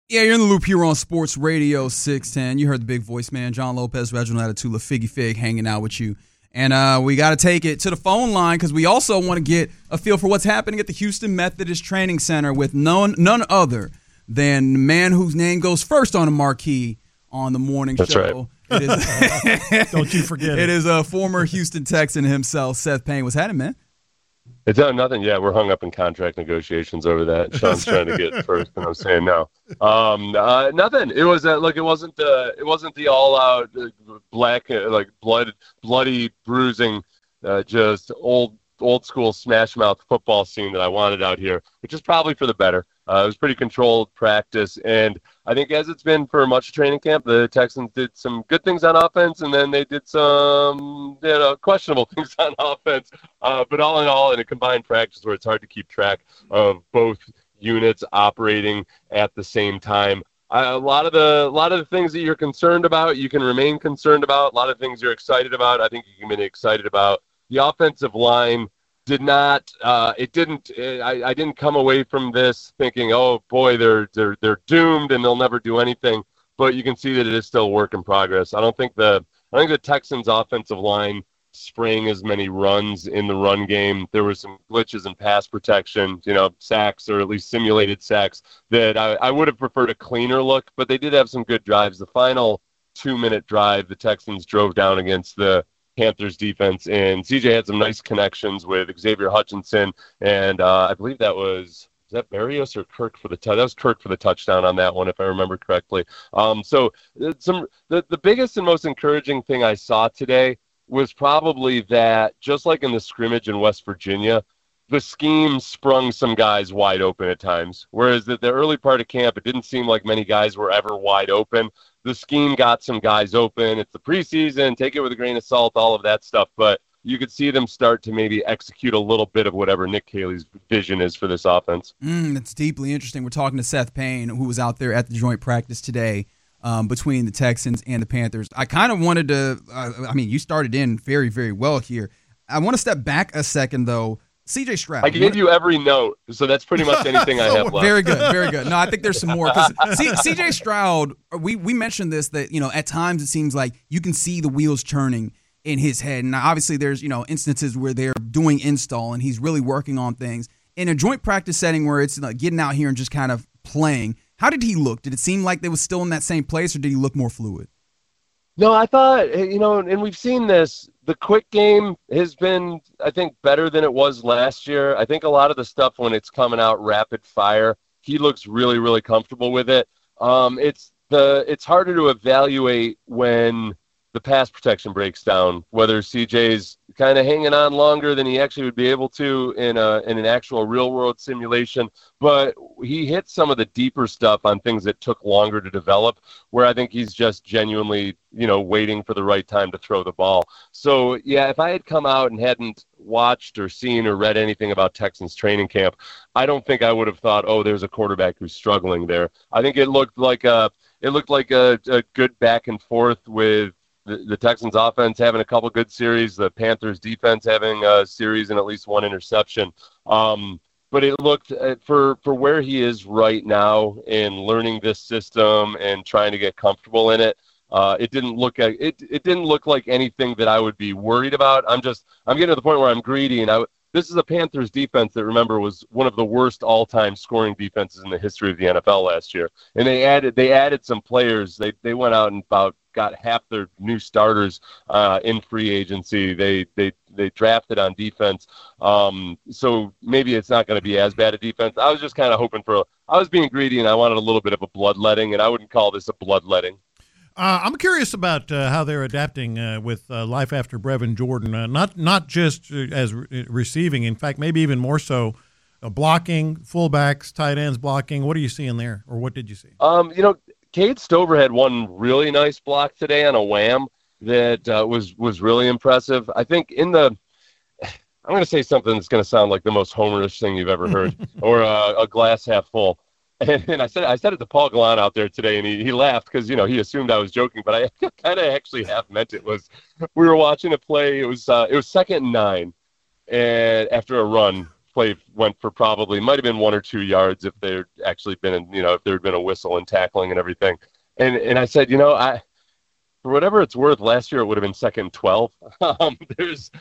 Yeah, you're in the loop here on Sports Radio 610. You heard the big voice man, John Lopez, Reginald Atatula, Figgy Fig, hanging out with you. And we got to take it to the phone line because we also want to get a feel for what's happening at the Houston Methodist Training Center with none other than the man whose name goes first on the marquee on the morning That's show. Right. It is, Don't you forget it. It is a former Houston Texan himself, Seth Payne. What's happening, man? It's nothing. Yeah, we're hung up in contract negotiations over that. Sean's trying to get first, and I'm saying no. Nothing. It was look. It wasn't the all-out black bloody bruising, just old school smash mouth football scene that I wanted out here, which is probably for the better. It was pretty controlled practice, and I think as it's been for much of training camp, the Texans did some good things on offense, and then they did some questionable things on offense. But all in all, in a combined practice where it's hard to keep track of both units operating at the same time, a lot of the things that you're concerned about, you can remain concerned about. A lot of things you're excited about, I think you can be excited about. The offensive line did not. I didn't come away from this thinking, oh boy, they're doomed and they'll never do anything. But you can see that it is still a work in progress. I think the Texans' offensive line sprang as many runs in the run game. There were some glitches in pass protection, sacks or at least simulated sacks that I would have preferred a cleaner look. But they did have some good drives. The final 2-minute drive, the Texans drove down against the Panthers defense, and CJ had some nice connections with Xavier Hutchinson, and I believe was that Berrios or Kirk for the that was Kirk for the touchdown on that one, if I remember correctly. So the biggest and most encouraging thing I saw today was probably that, just like in the scrimmage in West Virginia, the scheme sprung some guys wide open at times, whereas at the early part of camp, it didn't seem like many guys were ever wide open. The scheme got some guys open. It's the preseason. Take it with a grain of salt, all of that stuff. But you could see them start to maybe execute a little bit of whatever Nick Caley's vision is for this offense. That's deeply interesting. We're talking to Seth Payne, who was out there at the joint practice today between the Texans and the Panthers. I kind of wanted to you started in very, very well here. I want to step back a second, though. CJ Stroud. I gave you every note, so that's pretty much anything I have left. Very good, very good. No, I think there's some more. CJ Stroud, we mentioned this, that at times it seems like you can see the wheels churning in his head. And obviously there's instances where they're doing install and he's really working on things. In a joint practice setting where it's getting out here and just kind of playing, how did he look? Did it seem like they was still in that same place, or did he look more fluid? No, I thought, and we've seen this, the quick game has been, I think, better than it was last year. I think a lot of the stuff when it's coming out rapid fire, he looks really, really comfortable with it. It's harder to evaluate when the pass protection breaks down, whether CJ's kind of hanging on longer than he actually would be able to in an actual real-world simulation. But he hit some of the deeper stuff on things that took longer to develop, where I think he's just genuinely, waiting for the right time to throw the ball. So, yeah, if I had come out and hadn't watched or seen or read anything about Texans training camp, I don't think I would have thought, oh, there's a quarterback who's struggling there. I think it looked like a good back and forth with the Texans offense having a couple good series, the Panthers defense having a series and at least one interception. But it looked, for where he is right now in learning this system and trying to get comfortable in it, it didn't look like anything that I would be worried about. I'm getting to the point where I'm greedy, and this is a Panthers defense that, remember, was one of the worst all-time scoring defenses in the history of the NFL last year. And they added some players. They went out and got half their new starters in free agency. They drafted on defense. So maybe it's not going to be as bad a defense. I was just kind of hoping I was being greedy, and I wanted a little bit of a bloodletting, and I wouldn't call this a bloodletting. I'm curious about how they're adapting with life after Brevin Jordan, not just as receiving, in fact, maybe even more so blocking, fullbacks, tight ends blocking. What are you seeing there, or what did you see? Cade Stover had one really nice block today on a wham that was really impressive. I think I'm going to say something that's going to sound like the most homerish thing you've ever heard, or a glass half full. And I said it to Paul Gallant out there today, and he laughed because he assumed I was joking, but I kind of actually half meant it. We were watching a play. It was 2nd and 9, and after a run play went for probably might have been 1 or 2 yards if there'd actually been, if there had been a whistle and tackling and everything. And I said, for whatever it's worth, last year it would have been 2nd and 12. There's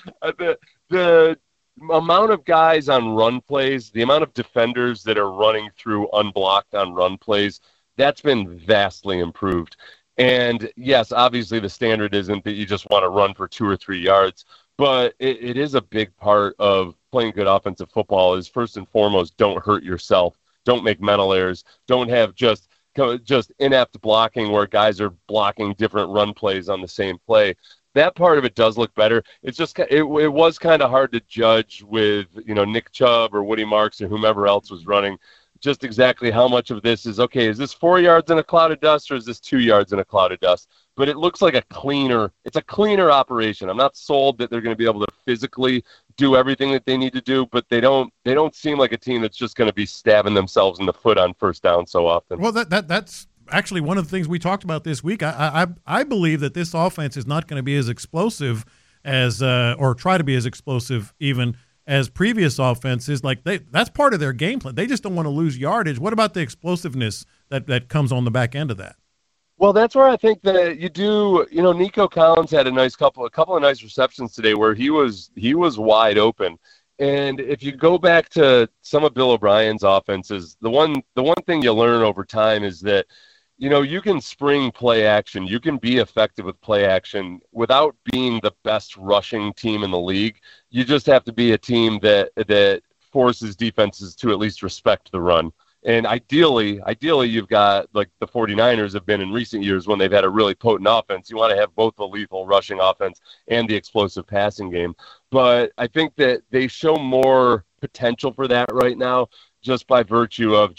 the amount of guys on run plays, the amount of defenders that are running through unblocked on run plays, that's been vastly improved. And yes, obviously the standard isn't that you just want to run for 2 or 3 yards, but it is a big part of playing good offensive football is first and foremost, don't hurt yourself. Don't make mental errors. Don't have just inept blocking where guys are blocking different run plays on the same play. That part of it does look better. It's just it was kind of hard to judge with Nick Chubb or Woody Marks or whomever else was running, just exactly how much of this is okay. Is this 4 yards in a cloud of dust or is this 2 yards in a cloud of dust? But it looks like it's a cleaner operation. I'm not sold that they're going to be able to physically do everything that they need to do, but they don't seem like a team that's just going to be stabbing themselves in the foot on first down so often. Well, that's actually one of the things we talked about this week. I believe that this offense is not going to be as explosive as or try to be as explosive even as previous offenses. Like that's part of their game plan. They just don't want to lose yardage. What about the explosiveness that comes on the back end of that? Well, that's where I think that you do. Nico Collins had a couple of nice receptions today where he was wide open. And if you go back to some of Bill O'Brien's offenses, the one thing you learn over time is that you can spring play action. You can be effective with play action without being the best rushing team in the league. You just have to be a team that forces defenses to at least respect the run. And ideally, you've got, like the 49ers have been in recent years when they've had a really potent offense. You want to have both the lethal rushing offense and the explosive passing game. But I think that they show more potential for that right now just by virtue of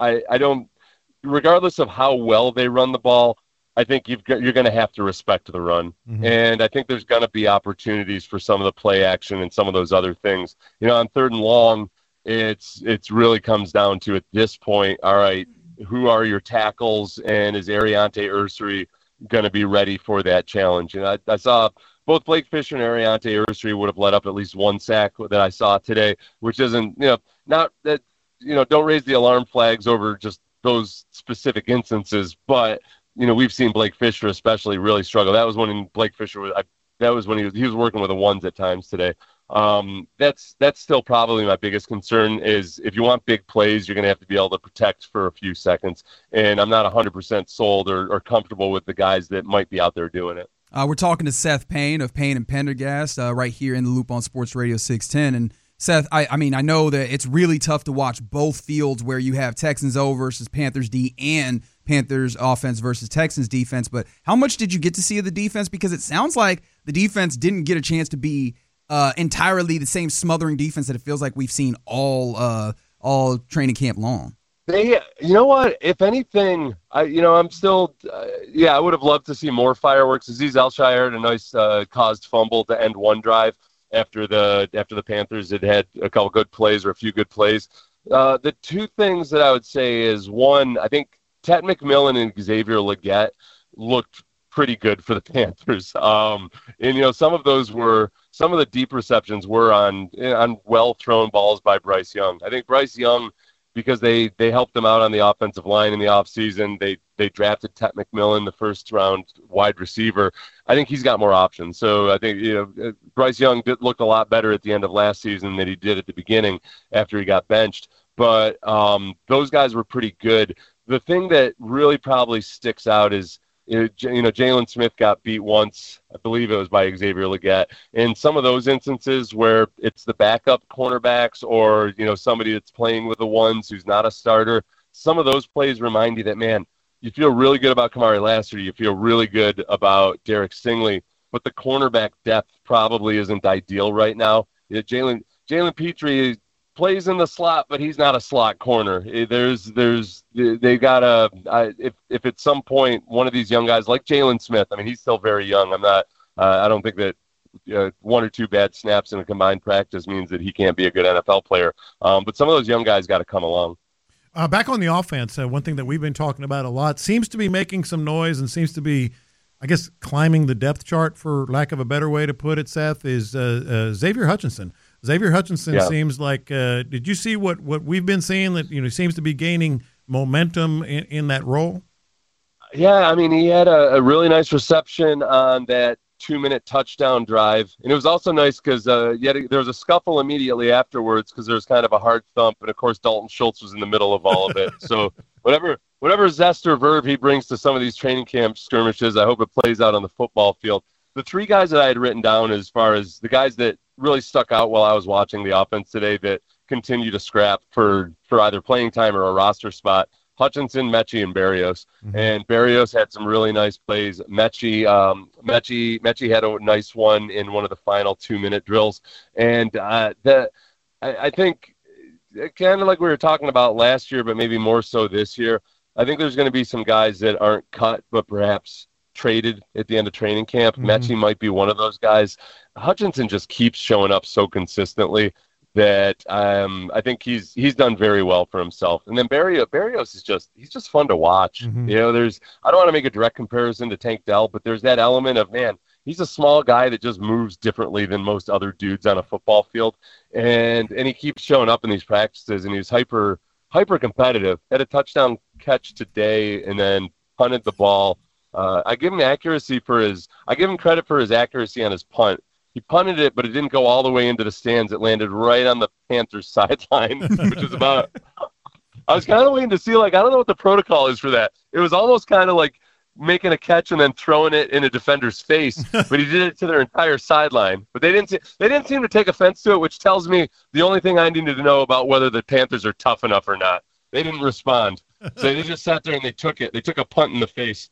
regardless of how well they run the ball, I think you're going to have to respect the run. Mm-hmm. And I think there's going to be opportunities for some of the play action and some of those other things. On 3rd and long, it's really comes down to, at this point, all right, who are your tackles, and is Ariante Ursary going to be ready for that challenge? I saw both Blake Fisher and Ariante Ursary would have let up at least one sack that I saw today, which isn't, not that, don't raise the alarm flags over just those specific instances, but we've seen Blake Fisher especially really struggle. That was when Blake Fisher he was working with the ones at times today. That's still probably my biggest concern is if you want big plays, you're going to have to be able to protect for a few seconds. And I'm not 100% sold or comfortable with the guys that might be out there doing it. We're talking to Seth Payne of Payne and Pendergast right here in the Loop on Sports Radio 610. And Seth, I know that it's really tough to watch both fields where you have Texans O versus Panthers D and Panthers offense versus Texans defense. But how much did you get to see of the defense? Because it sounds like the defense didn't get a chance to be entirely the same smothering defense that it feels like we've seen all training camp long. They, what? If anything, I'm still, I would have loved to see more fireworks. Azeez Al-Shaair had a nice caused fumble to end one drive after the Panthers had a couple good plays or a few good plays. The two things that I would say is, one, I think Ted McMillan and Xavier Legette looked pretty good for the Panthers. And some of the deep receptions were on well thrown balls by Bryce Young. I think Bryce Young, because they helped them out on the offensive line in the offseason, they drafted Ted McMillan, the first round wide receiver. I think he's got more options. So I think Bryce Young did look a lot better at the end of last season than he did at the beginning after he got benched. But those guys were pretty good. The thing that really probably sticks out is, Jalen Smith got beat once, I believe it was by Xavier Legette. In some of those instances where it's the backup cornerbacks or, somebody that's playing with the ones who's not a starter, some of those plays remind you that, man, you feel really good about Kamari Lassiter, you feel really good about Derek Stingley, but the cornerback depth probably isn't ideal right now. Jalen Petrie plays in the slot, but he's not a slot corner. They got if at some point one of these young guys like Jalen Smith, I mean, he's still very young. I don't think that one or two bad snaps in a combined practice means that he can't be a good NFL player. But some of those young guys got to come along. Back on the offense, one thing that we've been talking about a lot, seems to be making some noise and seems to be, I guess, climbing the depth chart, for lack of a better way to put it, Seth, is Xavier Hutchinson. Xavier Hutchinson seems like. Did you see what we've been seeing, that seems to be gaining momentum in that role? Yeah, I mean, he had a really nice reception on that 2-minute touchdown drive, and it was also nice because there was a scuffle immediately afterwards because there was kind of a hard thump, and of course Dalton Schultz was in the middle of all of it. So whatever zest or verve he brings to some of these training camp skirmishes, I hope it plays out on the football field. The three guys that I had written down as far as the guys that really stuck out while I was watching the offense today that continue to scrap for either playing time or a roster spot: Hutchinson, Mechie, and Berrios. Mm-hmm. And Berrios had some really nice plays. Mechie had a nice one in one of the final 2-minute drills. And I think, kind of like we were talking about last year, but maybe more so this year, I think there's going to be some guys that aren't cut, but perhaps traded at the end of training camp. Mm-hmm. Mechie might be one of those guys. Hutchinson just keeps showing up so consistently that I think he's done very well for himself. And then Berrios is just fun to watch. Mm-hmm. I don't want to make a direct comparison to Tank Dell, but there's that element of, man, he's a small guy that just moves differently than most other dudes on a football field. And he keeps showing up in these practices, and he's hyper competitive. Had a touchdown catch today and then punted the ball. I give him credit for his accuracy on his punt. He punted it, but it didn't go all the way into the stands. It landed right on the Panthers' sideline, which is about – I was kind of waiting to see, I don't know what the protocol is for that. It was almost kind of like making a catch and then throwing it in a defender's face, but he did it to their entire sideline. But they didn't seem to take offense to it, which tells me the only thing I needed to know about whether the Panthers are tough enough or not. They didn't respond. So they just sat there and they took it. They took a punt in the face.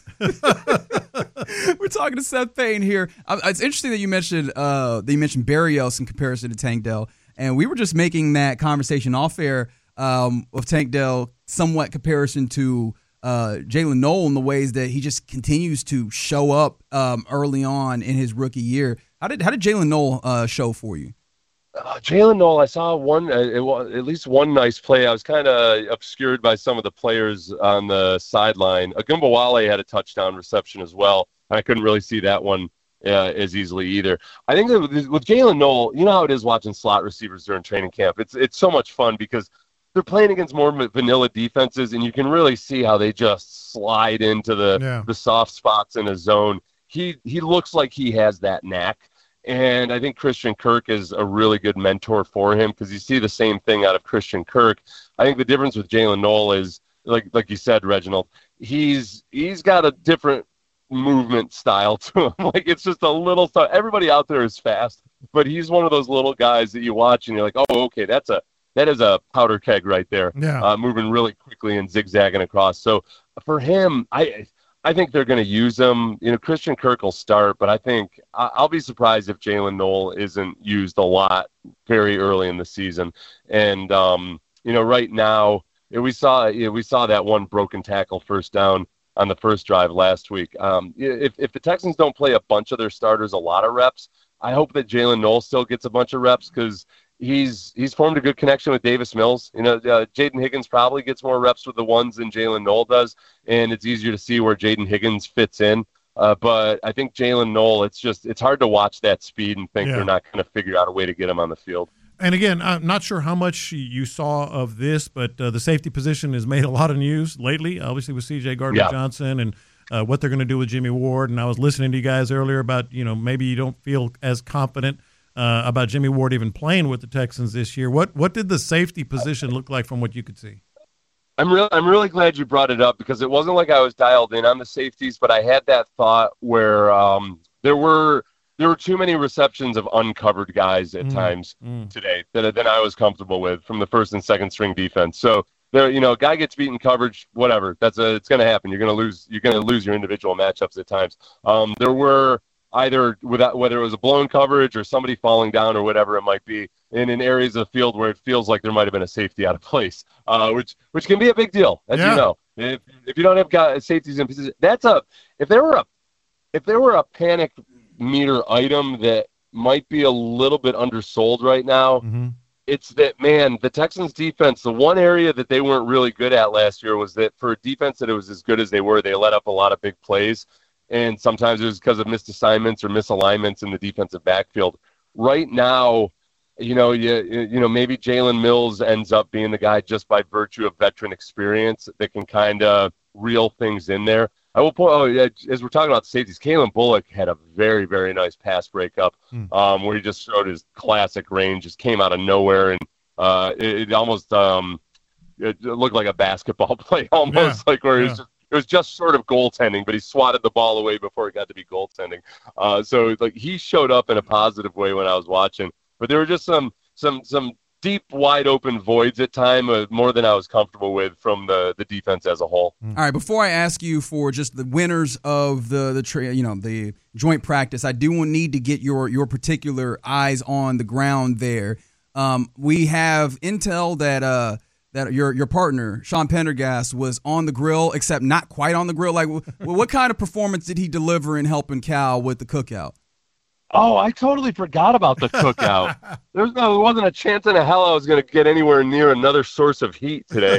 We're talking to Seth Payne here. It's interesting that you mentioned Berrios in comparison to Tank Dell, and we were just making that conversation off air of Tank Dell somewhat comparison to Jalen Noel in the ways that he just continues to show up early on in his rookie year. How did Jalen Noel show for you? Jalen Noel, I saw at least one nice play. I was kind of obscured by some of the players on the sideline. Agumbawale had a touchdown reception as well. I couldn't really see that one as easily either. I think that with Jalen Noel, you know how it is watching slot receivers during training camp. It's so much fun because they're playing against more vanilla defenses, and you can really see how they just slide into the soft spots in a zone. He looks like he has that knack. And I think Christian Kirk is a really good mentor for him because you see the same thing out of Christian Kirk. I think the difference with Jalen Noel is, like you said, Reginald, he's got a different movement style to him. It's just a little – everybody out there is fast, but he's one of those little guys that you watch and you're like, oh, okay, that is a powder keg right there, moving really quickly and zigzagging across. So for him, I think they're going to use him. Christian Kirk will start, but I think I'll be surprised if Jalen Noel isn't used a lot very early in the season. And right now we saw that one broken tackle first down on the first drive last week. If the Texans don't play a bunch of their starters a lot of reps, I hope that Jalen Noel still gets a bunch of reps because he's formed a good connection with Davis Mills. Jaden Higgins probably gets more reps with the ones than Jalen Noel does, and it's easier to see where Jaden Higgins fits in. But I think Jalen Noel, it's hard to watch that speed and think they're not going to figure out a way to get him on the field. And again, I'm not sure how much you saw of this, but the safety position has made a lot of news lately, obviously with C.J. Gardner-Johnson and what they're going to do with Jimmy Ward. And I was listening to you guys earlier about, maybe you don't feel as confident about Jimmy Ward even playing with the Texans this year. What did the safety position look like from what you could see? I'm really glad you brought it up because it wasn't like I was dialed in on the safeties, but I had that thought where there were too many receptions of uncovered guys at times today that I was comfortable with from the first and second string defense. So there, a guy gets beaten coverage, whatever. It's going to happen. You're going to lose your individual matchups at times. There were either whether it was a blown coverage or somebody falling down or whatever it might be, and in areas of the field where it feels like there might have been a safety out of place, which can be a big deal, as you know. If you don't have safeties in position, if there were a panic meter item that might be a little bit undersold right now, it's that, man, the Texans defense, the one area that they weren't really good at last year was that for a defense that it was as good as they were, they let up a lot of big plays. And sometimes it was because of missed assignments or misalignments in the defensive backfield. Right now, maybe Jalen Mills ends up being the guy just by virtue of veteran experience that can kind of reel things in there. I will point, as we're talking about safeties, Kalen Bullock had a very, very nice pass breakup where he just showed his classic range, just came out of nowhere, and it almost it looked like a basketball play almost, like where it was just sort of goaltending, but he swatted the ball away before it got to be goaltending. So like he showed up in a positive way when I was watching, but there were just some deep, wide open voids at time, more than I was comfortable with from the defense as a whole. All right, before I ask you for just the winners of the joint practice, I do need to get your particular eyes on the ground there. We have intel that your partner Sean Pendergast was on the grill, except not quite on the grill. Like, what kind of performance did he deliver in helping Cal with the cookout? Oh, I totally forgot about the cookout. There wasn't a chance in hell I was going to get anywhere near another source of heat today.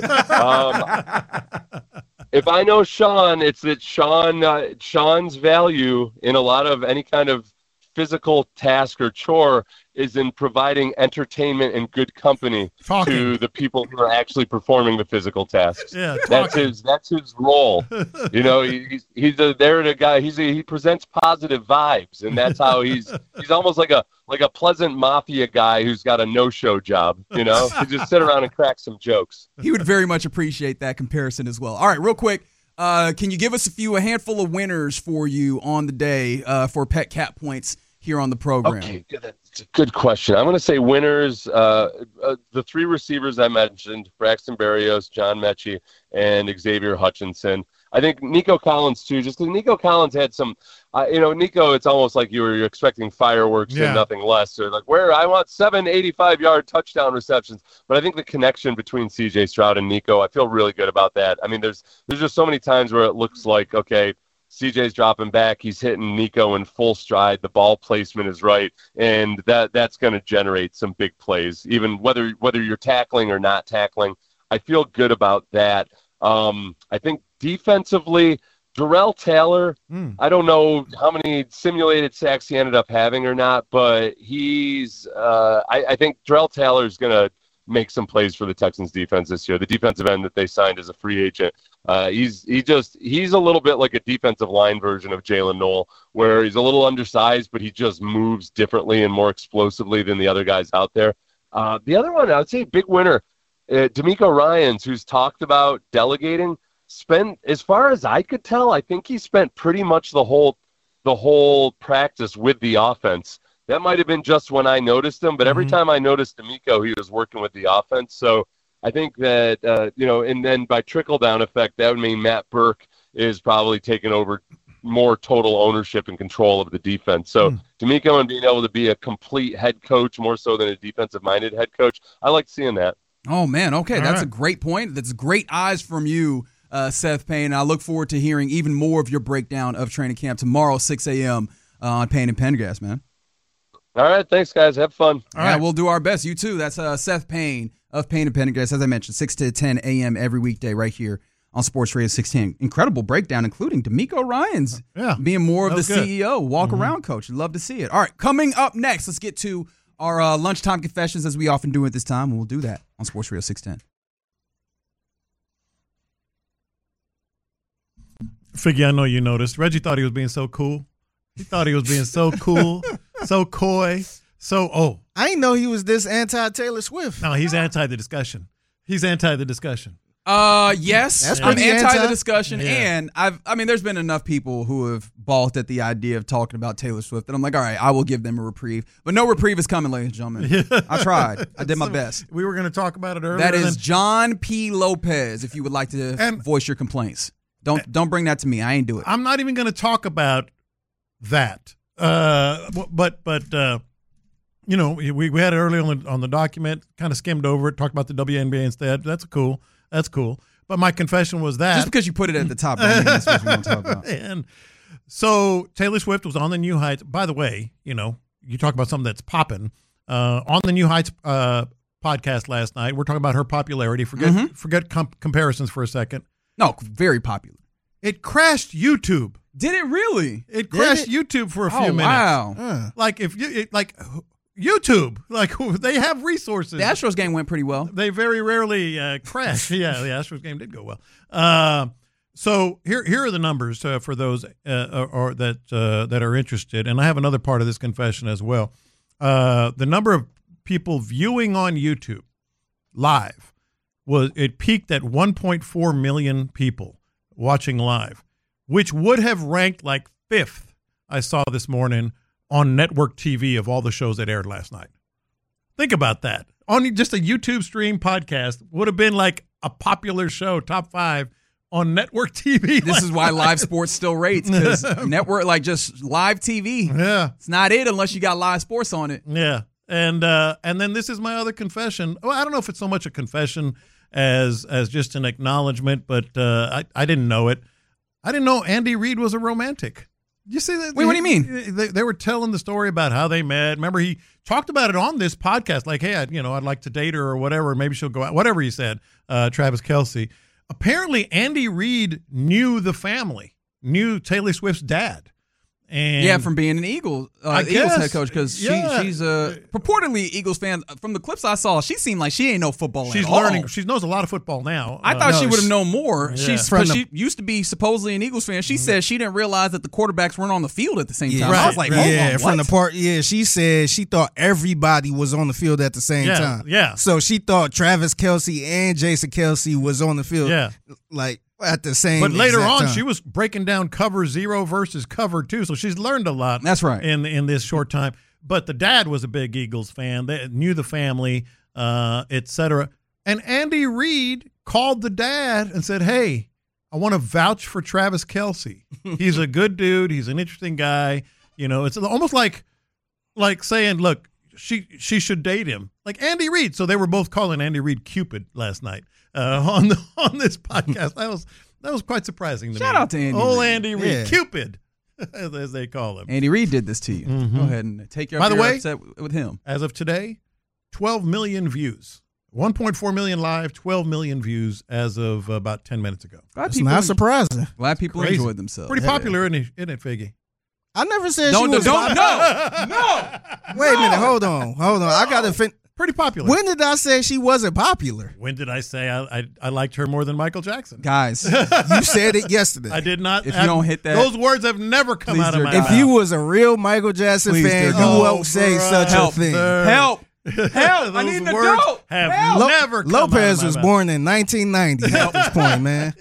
If I know Sean, it's that Sean's value in a lot of any kind of physical task or chore is in providing entertainment and good company to the people who are actually performing the physical tasks. Yeah, that's his role. He's there to guy. He presents positive vibes, and that's how he's almost like a pleasant mafia guy who's got a no-show job. He just sit around and crack some jokes. He would very much appreciate that comparison as well. All right, real quick. Can you give us a handful of winners for you on the day for Pet Cat Points here on the program? Okay, that's a good question. I'm going to say winners, the three receivers I mentioned, Braxton Berrios, John Mechie, and Xavier Hutchinson. I think Nico Collins, too, just because Nico Collins had some, Nico, it's almost like you're expecting fireworks and nothing less. Or like, I want 7 85-yard touchdown receptions. But I think the connection between C.J. Stroud and Nico, I feel really good about that. I mean, there's just so many times where it looks like, okay, CJ's dropping back, he's hitting Nico in full stride, the ball placement is right, and that's going to generate some big plays, even whether you're tackling or not tackling. I feel good about that. I think defensively, Darrell Taylor, I don't know how many simulated sacks he ended up having or not, but I think Darrell Taylor is going to make some plays for the Texans defense this year. The defensive end that they signed as a free agent, he's a little bit like a defensive line version of Jalen Noel, where he's a little undersized, but he just moves differently and more explosively than the other guys out there. The other one, I would say big winner, D'Amico Ryans, who's talked about delegating, spent, as far as I could tell, I think he spent pretty much the whole practice with the offense. That might have been just when I noticed him, but every time I noticed D'Amico, he was working with the offense. So I think that, and then by trickle-down effect, that would mean Matt Burke is probably taking over more total ownership and control of the defense. So D'Amico and being able to be a complete head coach more so than a defensive-minded head coach, I like seeing that. Oh, man, okay, that's a great point. That's great eyes from you, Seth Payne. I look forward to hearing even more of your breakdown of training camp tomorrow, 6 a.m. On Payne and Pendergast, man. All right, thanks, guys. Have fun. All right, we'll do our best. You too. That's Seth Payne of Payne and Pendergast, as I mentioned, 6 to 10 a.m. every weekday right here on Sports Radio 610. Incredible breakdown, including D'Amico Ryans being more of the CEO, walk-around coach. Love to see it. All right, coming up next, let's get to our lunchtime confessions, as we often do at this time, and we'll do that on Sports Radio 610. Figgy, I know you noticed. Reggie thought he was being so cool. He thought he was being so cool, so coy, I didn't know he was this anti-Taylor Swift. No, he's anti the discussion. He's anti the discussion. Yes, I'm anti the discussion, and there's been enough people who have balked at the idea of talking about Taylor Swift that I'm like, all right, I will give them a reprieve. But no reprieve is coming, ladies and gentlemen. I tried. I did my best. We were going to talk about it earlier. That is John P. Lopez, if you would like to voice your complaints. Don't bring that to me. I ain't do it. I'm not even going to talk about that. We had it early on the document, kind of skimmed over it, talked about the WNBA instead. That's cool. But my confession was that. Just because you put it at the top, doesn't mean that's what we want to talk about. And so Taylor Swift was on the New Heights. By the way, you talk about something that's popping. On the New Heights podcast last night, we're talking about her popularity. Forget comparisons for a second. No, very popular. It crashed YouTube. Did it really? It crashed YouTube for a few minutes. Wow. Like if you YouTube. Like, they have resources. The Astros game went pretty well. They very rarely crash. Yeah, the Astros game did go well. So here are the numbers for those that are interested. And I have another part of this confession as well. The number of people viewing on YouTube live it peaked at 1.4 million people watching live, which would have ranked like 5th, I saw this morning, on network TV of all the shows that aired last night. Think about that. On just a YouTube stream podcast would have been like a popular show, top 5 on network TV. This is why live sports still rates, because network, like just live TV. Yeah. It's not it unless you got live sports on it. Yeah. And then this is my other confession. Well, I don't know if it's so much a confession as just an acknowledgement, but I didn't know it. I didn't know Andy Reid was a romantic. You see that? Wait, what do you mean? They were telling the story about how they met. Remember, he talked about it on this podcast, like, hey, I'd like to date her or whatever. Maybe she'll go out. Whatever he said, Travis Kelce. Apparently, Andy Reid knew the family, knew Taylor Swift's dad. And yeah, from being an Eagles head coach, because she's purportedly Eagles fan. From the clips I saw, she seemed like she ain't know football she's at all. learning. She knows a lot of football now. I thought she would have known more. Yeah. She used to be supposedly an Eagles fan. She said she didn't realize that the quarterbacks weren't on the field at the same time. Right, I was like, hold on, from what? the part. Yeah, she said she thought everybody was on the field at the same time. Yeah. So she thought Travis Kelce and Jason Kelce was on the field. Yeah. Like at the same. But later exact on, time. she was breaking down cover 0 versus cover 2, so she's learned a lot. That's right. In this short time. But the dad was a big Eagles fan. They knew the family, etc. And Andy Reid called the dad and said, "Hey, I want to vouch for Travis Kelce. He's a good dude. He's an interesting guy. It's almost like saying, look, she should date him, like Andy Reid." So they were both calling Andy Reid Cupid last night on this podcast. That was quite surprising to me. Shout out to Andy Old Reid. Andy Reid, Yeah. Cupid, as they call him. Andy Reid did this to you. Go ahead and take your. By the way, upset with him. As of today, 12 million views. 1.4 million live, 12 million views as of about 10 minutes ago. It's not surprising. Glad people Crazy. enjoyed themselves. Pretty popular, isn't it, Figgy? I never said Don't she was. no. Wait a minute. Hold on. I got to. Pretty popular. When did I say she wasn't popular? When did I say I liked her more than Michael Jackson? Guys, You said it yesterday. I did not. If you don't hit that- those words have never come Please, out of dear my God. mouth. If you was a real Michael Jackson Please, fan, dear you God. won't say such Help, a thing. help, help! I Those need an words adult. have Help. never come Lopez out of my was mouth. born in 1990 at this point, man.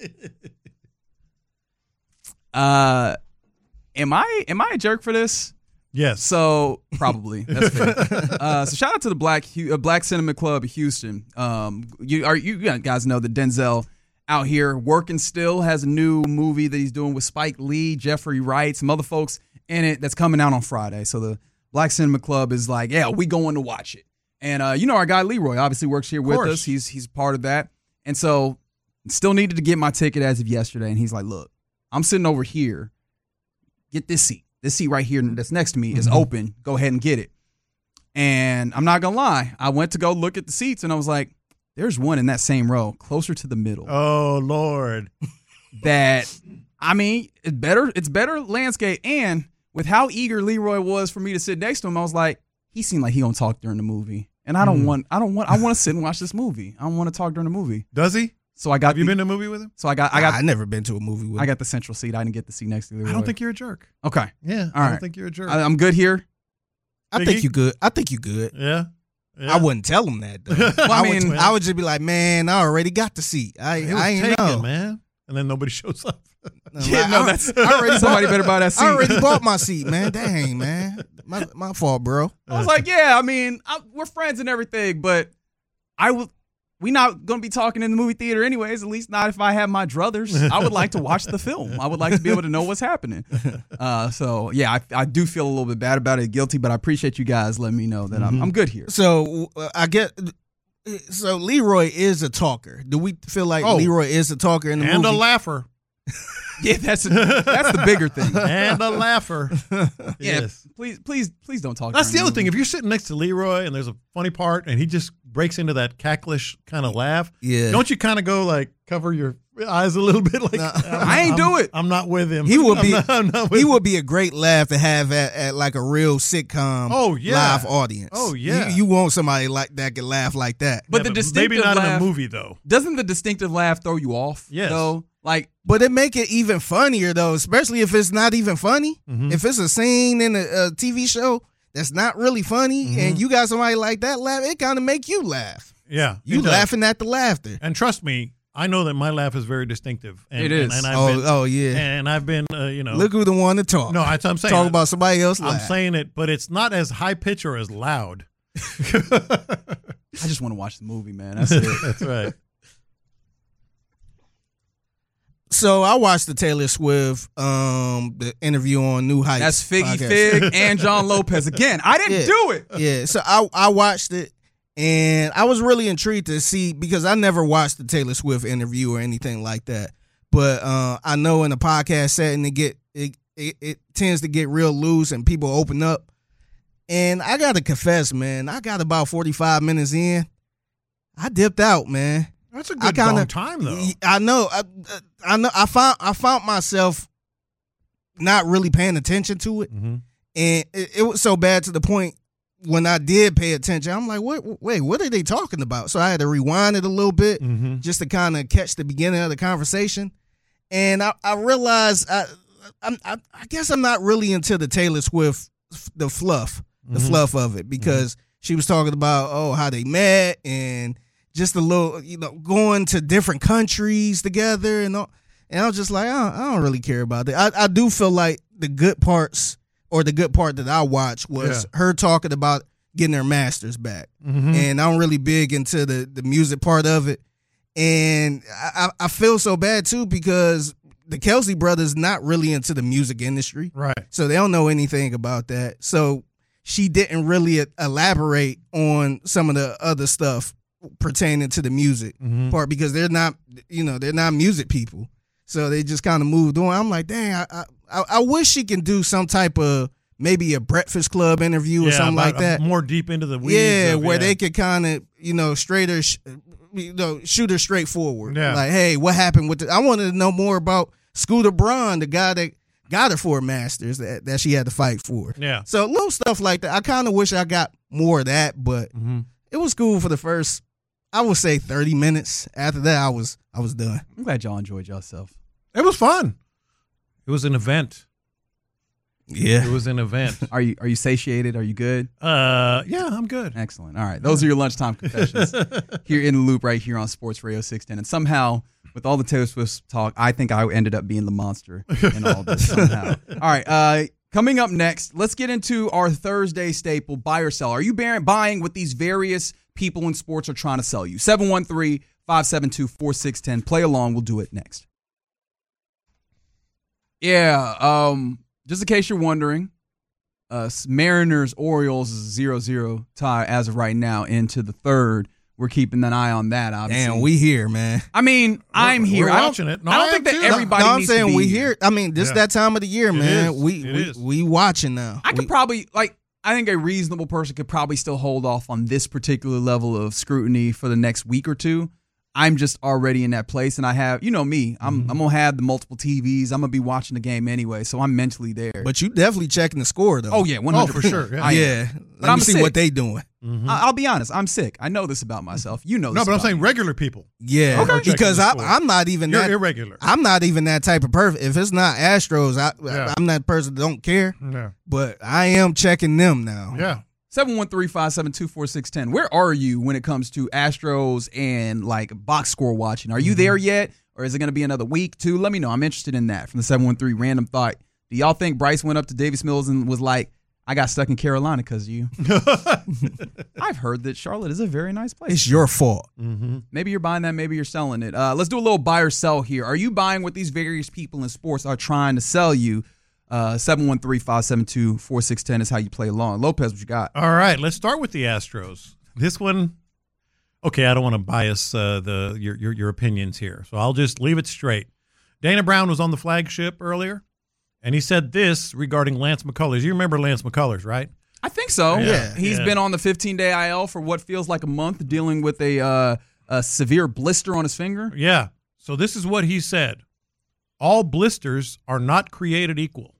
Am I a jerk for this? Yes. So probably that's fair. So shout out to the Black Cinema Club of Houston. You guys know that Denzel out here working still has a new movie that he's doing with Spike Lee, Jeffrey Wright, some other folks in it that's coming out on Friday. So the Black Cinema Club is like, yeah, we going to watch it. And our guy Leroy obviously works here with us. He's part of that. And so still needed to get my ticket as of yesterday. And he's like, look, I'm sitting over here. Get this seat. This seat right here that's next to me is open. Go ahead and get it. And I'm not going to lie. I went to go look at the seats, and I was like, there's one in that same row, closer to the middle. Oh, Lord. It's better landscape. And with how eager Leroy was for me to sit next to him, I was like, he seemed like he going to talk during the movie. And I want to sit and watch this movie. I don't want to talk during the movie. Does he? So I got. Have you been to a movie with him? So I've never been to a movie with I got the central seat. I didn't get the seat next to Leroy. I don't think you're a jerk. Okay. Yeah. All I right. don't think you're a jerk. I'm good here. I think you good. I think you good. Yeah. I wouldn't tell him that, though. I would just be like, man, I already got the seat. I ain't taken, know. man. And then nobody shows up. Somebody better buy that seat. I already bought my seat, man. Dang, man. My fault, bro. I was like, yeah, we're friends and everything, but we not going to be talking in the movie theater anyways, at least not if I have my druthers. I would like to watch the film. I would like to be able to know what's happening. So, yeah, I do feel a little bit bad about it, guilty, but I appreciate you guys letting me know that I'm good here. So, So Leroy is a talker. Do we feel like Leroy is a talker in the movie? And a laugher. Yeah, that's the bigger thing. And a laugher. Yeah, Yes. please don't talk. That's the during other thing. If you're sitting next to Leroy and there's a funny part and he just breaks into that cacklish kind of laugh, don't you kind of go like cover your eyes a little bit? Like I ain't do it. I'm not with him. He would be. I'm not with he him. would be a great laugh to have at like a real sitcom. Live audience. Oh yeah. You want somebody like that can laugh like that. But the distinctive maybe not laugh, in a movie though. Doesn't the distinctive laugh throw you off? Yes. Though, like, but it make it even funnier though, especially if it's not even funny. Mm-hmm. If it's a scene in a TV show that's not really funny, and you got somebody like that laugh, it kind of make you laugh. Yeah, You laughing at the laughter. And trust me, I know that my laugh is very distinctive. And, it is. And I've been, yeah. And I've been, Look who the one to talk. No, that's what I'm saying. Talk about somebody else. I'm saying it, but it's not as high pitch or as loud. I just want to watch the movie, man. That's it. That's right. So I watched the Taylor Swift the interview on New Heights. That's Figgy podcast. Fig and John Lopez again. I didn't do it. Yeah, so I watched it, and I was really intrigued to see, because I never watched the Taylor Swift interview or anything like that. But I know in a podcast setting it tends to get real loose and people open up. And I got to confess, man, I got about 45 minutes in. I dipped out, man. That's a good long time, though. I know. I know. I found myself not really paying attention to it, and it was so bad to the point when I did pay attention, I'm like, wait, what are they talking about? So I had to rewind it a little bit just to kind of catch the beginning of the conversation, and I realized I guess I'm not really into the Taylor Swift the fluff of it, because she was talking about how they met and just a little, going to different countries together and all. And I was just like, I don't really care about that. I do feel like the good parts, or the good part that I watched, was her talking about getting her master's back. And I'm really big into the music part of it. And I feel so bad too, because the Kelsey brothers not really into the music industry. Right. So they don't know anything about that. So she didn't really elaborate on some of the other stuff pertaining to the music part, because they're not music people. So they just kind of moved on. I'm like, dang, I wish she can do some type of, maybe a Breakfast Club interview or something like that. More deep into the weeds. Yeah, where they could kind of, straighter, shoot her straight forward. Yeah. Like, hey, what happened with I wanted to know more about Scooter Braun, the guy that got her for a Masters that she had to fight for. Yeah. So little stuff like that. I kind of wish I got more of that, but it was cool for the first, I would say, 30 minutes. After that, I was done. I'm glad y'all enjoyed yourself. It was fun. It was an event. Yeah. It was an event. Are you satiated? Are you good? Yeah, I'm good. Excellent. All right. Those are your lunchtime confessions here in the Loop right here on Sports Radio 610. And somehow, with all the Taylor Swift talk, I think I ended up being the monster in all this somehow. All right. Coming up next, let's get into our Thursday staple, buy or sell. Are you buying what these various people in sports are trying to sell you? 713-572-4610. Play along. We'll do it next. Yeah. Just in case you're wondering, Mariners Orioles is a 0-0 tie as of right now into the third. We're keeping an eye on that, obviously. Damn, we here, man. I mean, I'm here. We're watching it. No, I don't think that everybody I'm needs saying to be we here. I mean, this that time of the year, man. Is. We watching now. I could probably, I think a reasonable person could probably still hold off on this particular level of scrutiny for the next week or two. I'm just already in that place, and I have, me, I'm going to have the multiple TVs. I'm going to be watching the game anyway, so I'm mentally there. But you definitely checking the score, though. Oh, yeah, 100%. Oh, for sure. Yeah. Let me see what they doing. I'll be honest. I'm sick. I know this about myself. You know this. No, but I'm about saying me. regular people. Yeah. Okay. Because I'm not even You're that irregular. I'm not even that type of person. If it's not Astros, I'm that person that don't care. Yeah. But I am checking them now. Yeah. 713-572-4610. Where are you when it comes to Astros and box score watching? Are you there yet, or is it going to be another week, too? Let me know. I'm interested in that. From the 713 Random Thought. Do y'all think Bryce went up to Davis Mills and was like, I got stuck in Carolina because of you? I've heard that Charlotte is a very nice place. It's your fault. Maybe you're buying that. Maybe you're selling it. Let's do a little buy or sell here. Are you buying what these various people in sports are trying to sell you? 713-572-4610 is how you play along. Lopez, what you got? All right, let's start with the Astros. This one, okay, I don't want to bias your opinions here, so I'll just leave it straight. Dana Brown was on the flagship earlier, and he said this regarding Lance McCullers. You remember Lance McCullers, right? I think so. Yeah. He's been on the 15-day IL for what feels like a month, dealing with a severe blister on his finger. Yeah. So this is what he said. All blisters are not created equal.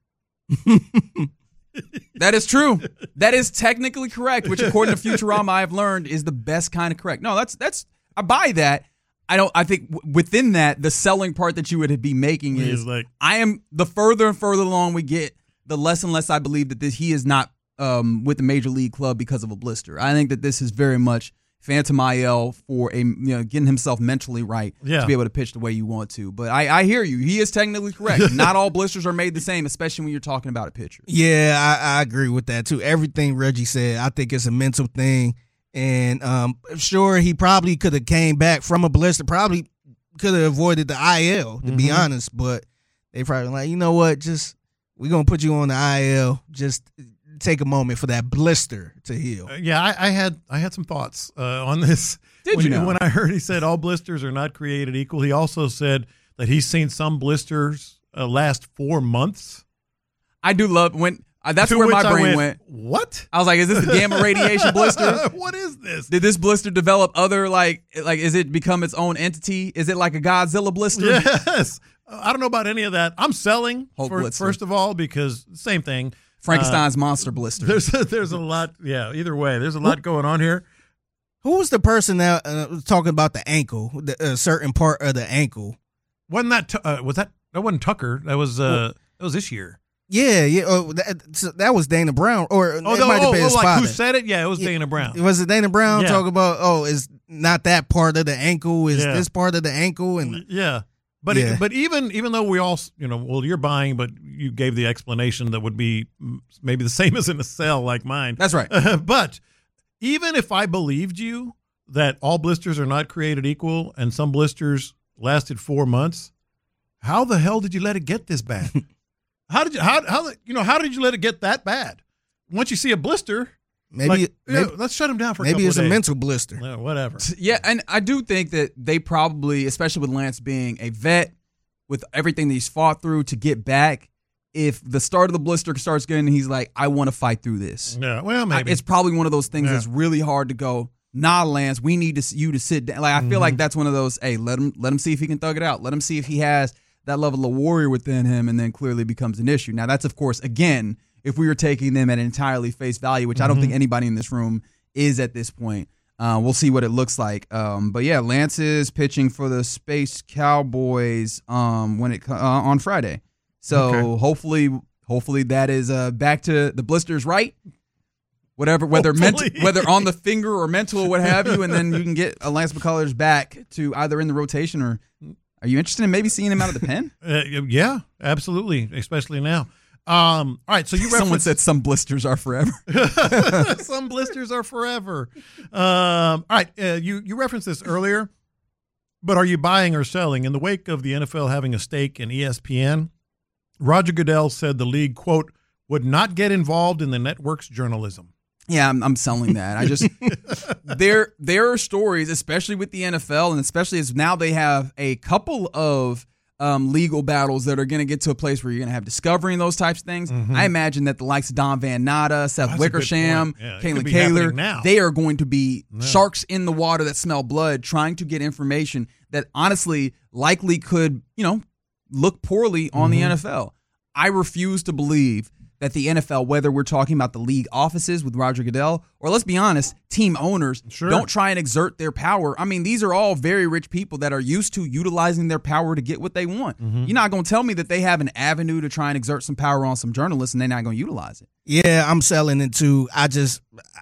That is true. That is technically correct, which according to Futurama I've learned is the best kind of correct. No, that's I buy that. I think within that, the selling part that you would be making is like, I am the further and further along we get, the less and less I believe that he is not with the major league club because of a blister. I think that this is very much phantom IL for getting himself mentally right to be able to pitch the way you want to. But I hear you. He is technically correct. Not all blisters are made the same, especially when you're talking about a pitcher. Yeah, I agree with that too. Everything Reggie said, I think it's a mental thing. And sure, he probably could have came back from a blister, probably could have avoided the IL, to be honest. But they probably like, you know what, just we're going to put you on the IL. Just take a moment for that blister to heal. I had some thoughts on this. When I heard he said all blisters are not created equal, he also said that he's seen some blisters last 4 months. I do love when that's where my brain went. What? I was like, is this a gamma radiation blister? What is this? Did this blister develop other like is it become its own entity? Is it like a Godzilla blister? Yes. I don't know about any of that. I'm selling Blister. First of all, because same thing. Frankenstein's monster blister. There's a lot. Yeah. Either way, there's a lot going on here. Who was the person that was talking about the ankle, a certain part of the ankle? Wasn't that that wasn't Tucker? That was this year. Yeah. That was Dana Brown, or it might have been his father. Who said it? Yeah, it was Dana Brown. Was it Dana Brown talking about? It's not that part of the ankle. Is this part of the ankle? And But even though we all, you're buying, but you gave the explanation that would be maybe the same as in a cell like mine. That's right. But even if I believed you that all blisters are not created equal and some blisters lasted 4 months, how the hell did you let it get this bad? How did you let it get that bad? Once you see a blister, maybe let's shut him down for a couple of days. Maybe it's a mental blister. Whatever. Yeah, and I do think that they probably, especially with Lance being a vet, with everything that he's fought through to get back, if the start of the blister starts getting, he's like, I want to fight through this. Yeah, well, maybe. It's probably one of those things that's really hard to go, nah, Lance, we need you to sit down. Like, I feel like that's one of those, hey, let him see if he can thug it out. Let him see if he has that level of warrior within him, and then clearly becomes an issue. Now, that's, of course, again, if we were taking them at entirely face value, which I don't think anybody in this room is at this point. We'll see what it looks like. But yeah, Lance is pitching for the Space Cowboys on Friday. So hopefully that is back to the blisters right. Whether on the finger or mental or what have you, and then you can get Lance McCullers back to either in the rotation or. Are you interested in maybe seeing him out of the pen? Yeah, absolutely, especially now. All right, so you someone said some blisters are forever. Some blisters are forever. All right, you referenced this earlier, but are you buying or selling? In the wake of the NFL having a stake in ESPN, Roger Goodell said the league, quote, would not get involved in the network's journalism. Yeah, I'm selling that. I just there are stories, especially with the NFL, and especially as now they have a couple of legal battles that are going to get to a place where you're going to have discovery and those types of things. I imagine that the likes of Don Van Natta, Seth Wickersham, Caitlin Kaler, they are going to be sharks in the water that smell blood, trying to get information that honestly likely could, look poorly on the NFL. I refuse to believe that the NFL, whether we're talking about the league offices with Roger Goodell, or let's be honest, team owners, don't try and exert their power. I mean, these are all very rich people that are used to utilizing their power to get what they want. You're not going to tell me that they have an avenue to try and exert some power on some journalists and they're not going to utilize it. Yeah, I'm selling it too. I just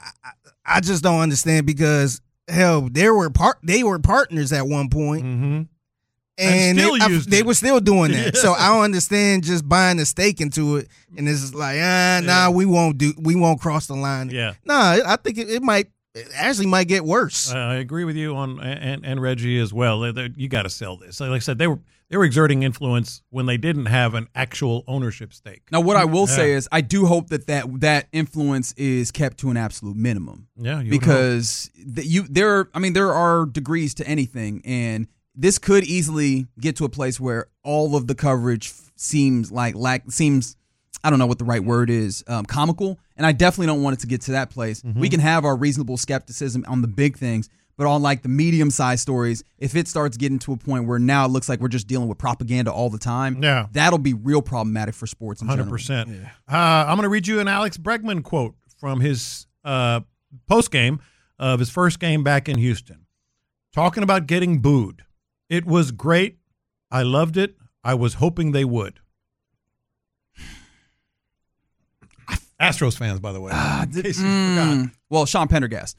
don't understand because, hell, they were partners at one point. And they were still doing that. Yeah. So I don't understand just buying a stake into it. And it's like, we won't cross the line. Yeah. Nah, I think it might might get worse. I agree with you on and Reggie as well. You got to sell this. Like I said, they were exerting influence when they didn't have an actual ownership stake. Now, what I will say is I do hope that influence is kept to an absolute minimum. Yeah, because there are degrees to anything, and this could easily get to a place where all of the coverage seems I don't know what the right word is, comical. And I definitely don't want it to get to that place. We can have our reasonable skepticism on the big things, but on like the medium-sized stories, if it starts getting to a point where now it looks like we're just dealing with propaganda all the time, that'll be real problematic for sports in 100%. general. I'm going to read you an Alex Bregman quote from his post-game of his first game back in Houston. Talking about getting booed. It was great. I loved it. I was hoping they would. Astros fans, by the way. In case you forgot. Well, Sean Pendergast.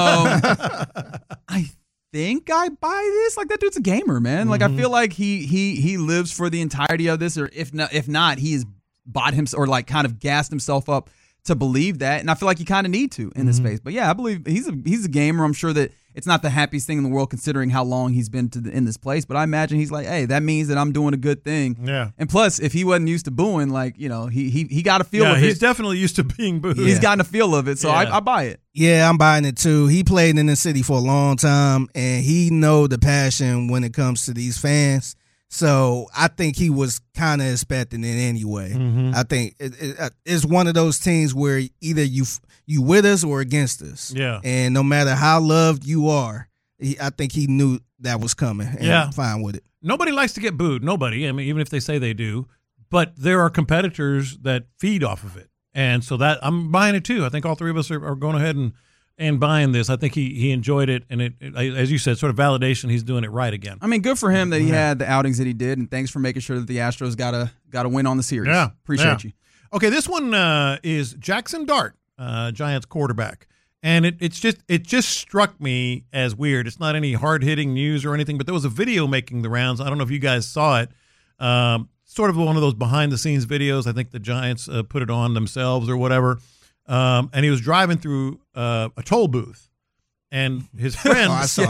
I think I buy this. Like, that dude's a gamer, man. Like, I feel like he lives for the entirety of this, or if not, he has bought himself or like kind of gassed himself up to believe that, and I feel like you kind of need to in this space. But yeah, I believe he's a gamer. I'm sure that it's not the happiest thing in the world considering how long he's been in this place. But I imagine he's like, hey, that means that I'm doing a good thing. Yeah. And plus, if he wasn't used to booing, like, you know, he got a feel of it. He's definitely used to being booed. He's gotten a feel of it, so I buy it. Yeah, I'm buying it too. He played in the city for a long time, and he know the passion when it comes to these fans. So I think he was kind of expecting it anyway. I think it's one of those teams where either you with us or against us. Yeah. And no matter how loved you are, I think he knew that was coming. And I'm fine with it. Nobody likes to get booed. Nobody. I mean, even if they say they do. But there are competitors that feed off of it. And so that I'm buying it too. I think all three of us are going ahead and buying this. I think he enjoyed it, and it, as you said, sort of validation. He's doing it right again. I mean, good for him that he had the outings that he did, and thanks for making sure that the Astros got a win on the series. Yeah, appreciate you. Okay, this one is Jackson Dart, Giants quarterback, and it just struck me as weird. It's not any hard hitting news or anything, but there was a video making the rounds. I don't know if you guys saw it. Sort of one of those behind the scenes videos. I think the Giants put it on themselves or whatever. And he was driving through a toll booth, and his friend, I saw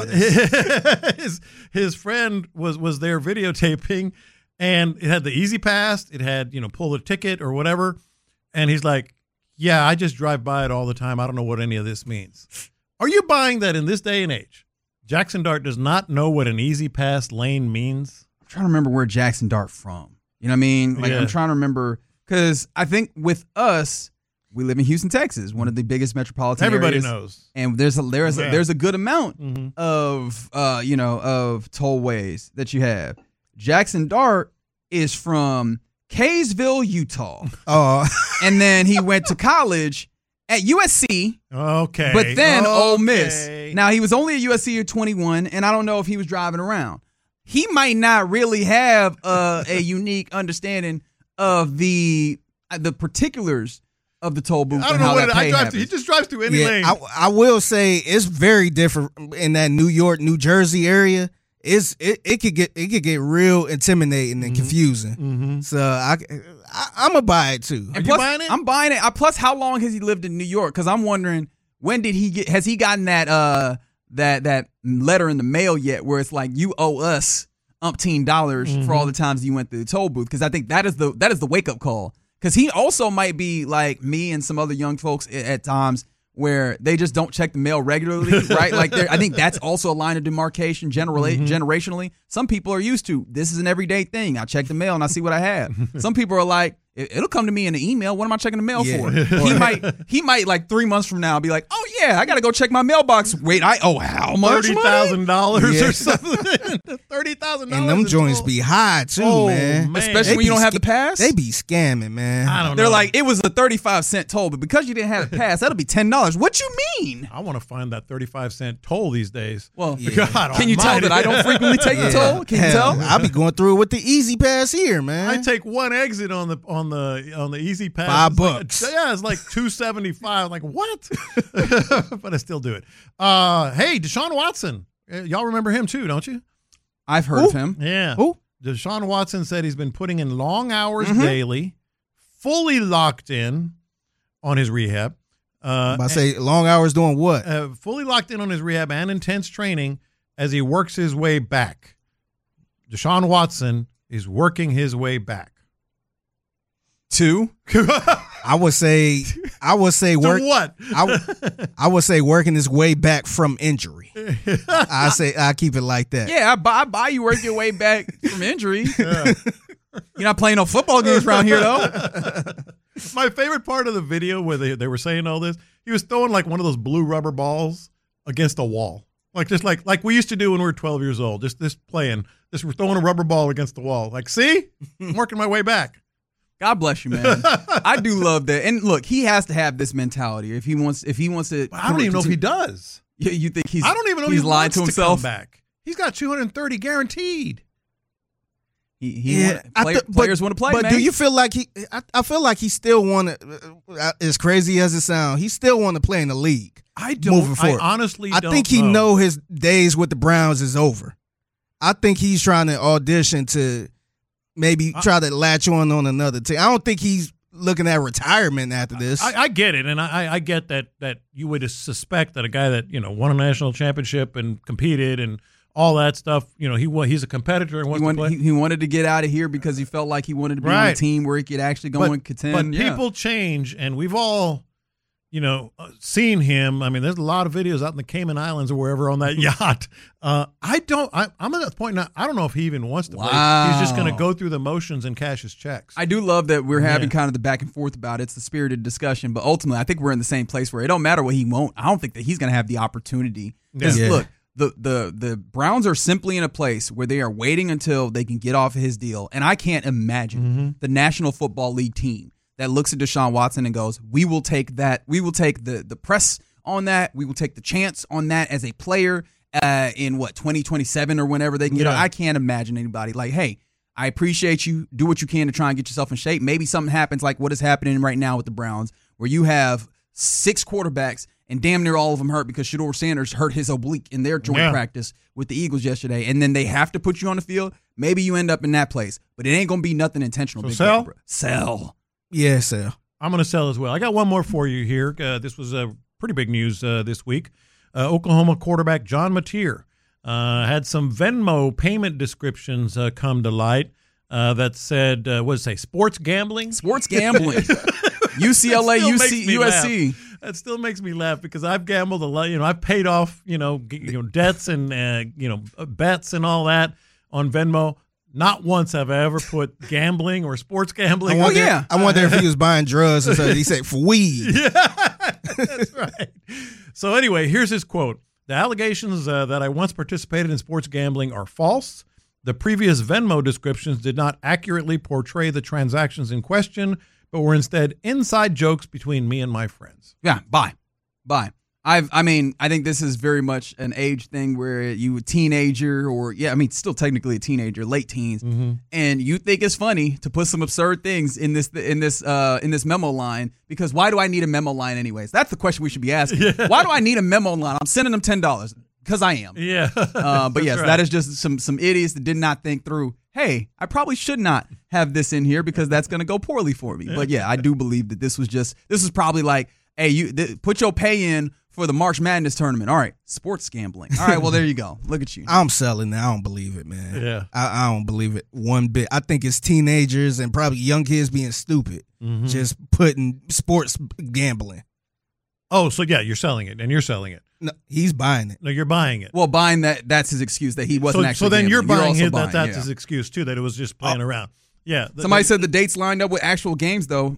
this. his friend was there videotaping, and it had the Easy Pass. It had, pull a ticket or whatever. And he's like, yeah, I just drive by it all the time. I don't know what any of this means. Are you buying that in this day and age? Jackson Dart does not know what an Easy Pass lane means. I'm trying to remember where Jackson Dart from. You know what I mean? Like, Yeah. I'm trying to remember, because I think with us, we live in Houston, Texas, one of the biggest metropolitan Everybody areas. knows. And there's a good amount of of tollways that you have. Jackson Dart is from Kaysville, Utah. Oh, And then he went to college at USC, Okay. but then Ole Miss. Okay. Now, he was only at USC at 21, and I don't know if he was driving around. He might not really have a unique understanding of the particulars of the toll booth. I don't and know how what that pay he happens. just drives through any lane. I will say it's very different in that New York, New Jersey area. It could get real intimidating and confusing. So I'm gonna buy it too. And you plus, buying it? I'm buying it. Plus, how long has he lived in New York? Because I'm wondering, when did he get? Has he gotten that that letter in the mail yet, where it's like, you owe us $umpteen for all the times you went through the toll booth? Because I think that is the wake up call. Because he also might be like me and some other young folks at times, where they just don't check the mail regularly, right? Like, I think that's also a line of demarcation generationally. Some people are used to, this is an everyday thing. I check the mail and I see what I have. Some people are like, it'll come to me in an email. What am I checking the mail for? He might like 3 months from now be like, oh yeah, I got to go check my mailbox. Wait, I owe how much money? $30,000 or something. $30,000. And them joints be high too, Oh, man. man. Especially They when you be don't have the pass. They be scamming, man. I don't know. They're like, it was a 35-cent toll, but because you didn't have the pass, that'll be $10. What you mean? I want to find that 35-cent toll these days. Well, God can you tell almighty. that I don't frequently take the toll? Can you Hell, tell? I'll be going through it with the Easy Pass here, man. I take one exit on the Easy Pass. $5. It's like $2.75. Like, what? But I still do it. Hey, Deshaun Watson. Y'all remember him too, don't you? I've heard of him. Yeah. Who? Deshaun Watson said he's been putting in long hours daily, fully locked in on his rehab. I say long hours doing what? Fully locked in on his rehab and intense training as he works his way back. Deshaun Watson is working his way back. Two. I would say work. To what? I would say working his way back from injury. I keep it like that. Yeah, I buy you work your way back from injury. You're not playing no football games around here, though. My favorite part of the video where they were saying all this, he was throwing like one of those blue rubber balls against a wall. Like we used to do when we were 12 years old. Just playing. We're throwing a rubber ball against the wall. Like, see? I'm working my way back. God bless you, man. I do love that. And look, he has to have this mentality if he wants to. I don't even know if he does. You think he's? I don't even know he's if he lying wants to himself. Come back. He's got 230 guaranteed. Players want to play, but man. do you feel like I feel like he still want to, as crazy as it sounds, he still want to play in the league. I don't. Moving forward. I honestly I don't think he know his days with the Browns is over. I think he's trying to audition to maybe try to latch on another team. I don't think he's looking at retirement after this. I get it, and I get that you would suspect that a guy that won a national championship and competed and all that stuff, he's a competitor and wants to play. He wanted to get out of here because he felt like he wanted to be on a team where he could actually go and contend. But people change, and we've all, seen him. I mean, there's a lot of videos out in the Cayman Islands or wherever on that yacht. I'm at the point now, I don't know if he even wants to play. He's just going to go through the motions and cash his checks. I do love that we're having kind of the back and forth about it. It's the spirited discussion, but ultimately I think we're in the same place where it don't matter what he won't. I don't think that he's going to have the opportunity. Because look, the Browns are simply in a place where they are waiting until they can get off of his deal. And I can't imagine the National Football League team that looks at Deshaun Watson and goes, we will take that. We will take the press on that. We will take the chance on that as a player in 2027 or whenever they can get on. I can't imagine anybody like, hey, I appreciate you. Do what you can to try and get yourself in shape. Maybe something happens like what is happening right now with the Browns where you have 6 quarterbacks and damn near all of them hurt because Shedeur Sanders hurt his oblique in their joint practice with the Eagles yesterday. And then they have to put you on the field. Maybe you end up in that place. But it ain't going to be nothing intentional. So sell. Yeah, sell. I'm going to sell as well. I got one more for you here. This was pretty big news this week. Oklahoma quarterback John Mateer had some Venmo payment descriptions come to light that said, sports gambling? Sports gambling. UCLA, USC. That still makes me laugh because I've gambled a lot. I've paid off, debts and, bets and all that on Venmo. Not once have I ever put gambling or sports gambling. I wonder if he was buying drugs or something. He said, for weed. Yeah, that's right. So anyway, here's his quote. The allegations that I once participated in sports gambling are false. The previous Venmo descriptions did not accurately portray the transactions in question, but were instead inside jokes between me and my friends. Yeah, bye. I think this is very much an age thing where you a teenager still technically a teenager, late teens, and you think it's funny to put some absurd things in this memo line because why do I need a memo line anyways? That's the question we should be asking. Yeah. Why do I need a memo line? I'm sending them $10 because I am. Yeah. But yes, right. That is just some idiots that did not think through, hey, I probably should not have this in here because that's going to go poorly for me. Yeah. But yeah, I do believe that this was probably like, hey, put your pay in for the March Madness tournament. All right, sports gambling. All right, well, there you go. Look at you. I'm selling that. I don't believe it, man. Yeah. I don't believe it one bit. I think it's teenagers and probably young kids being stupid, just putting sports gambling. Oh, so yeah, you're selling it, and you're selling it. No, he's buying it. No, you're buying it. Well, buying that's his excuse that he wasn't actually So then gambling. You're buying that's his excuse, too, that it was just playing around. Yeah. Somebody said the dates lined up with actual games, though,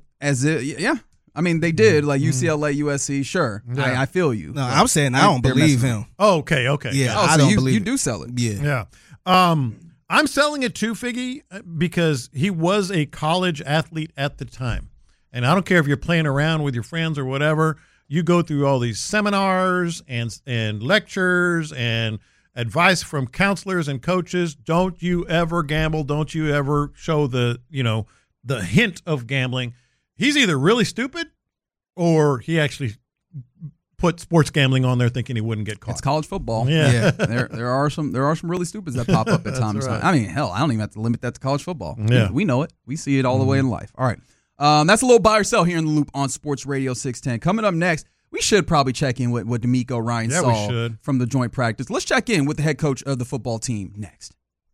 I mean, they did, like UCLA, USC, sure. Yeah. I feel you. No, I'm saying I don't believe him. Oh, okay. Yeah, I don't believe you do sell it. Yeah. I'm selling it too, Figgy, because he was a college athlete at the time. And I don't care if you're playing around with your friends or whatever. You go through all these seminars and lectures and advice from counselors and coaches. Don't you ever gamble. Don't you ever show the hint of gambling. He's either really stupid or he actually put sports gambling on there thinking he wouldn't get caught. It's college football. Yeah. there are some really stupids that pop up at times. Right. I mean, hell, I don't even have to limit that to college football. Yeah. We know it. We see it all the way in life. All right. That's a little buy or sell here in the Loop on Sports Radio 610. Coming up next, we should probably check in with what D'Amico Ryan saw from the joint practice. Let's check in with the head coach of the football team next.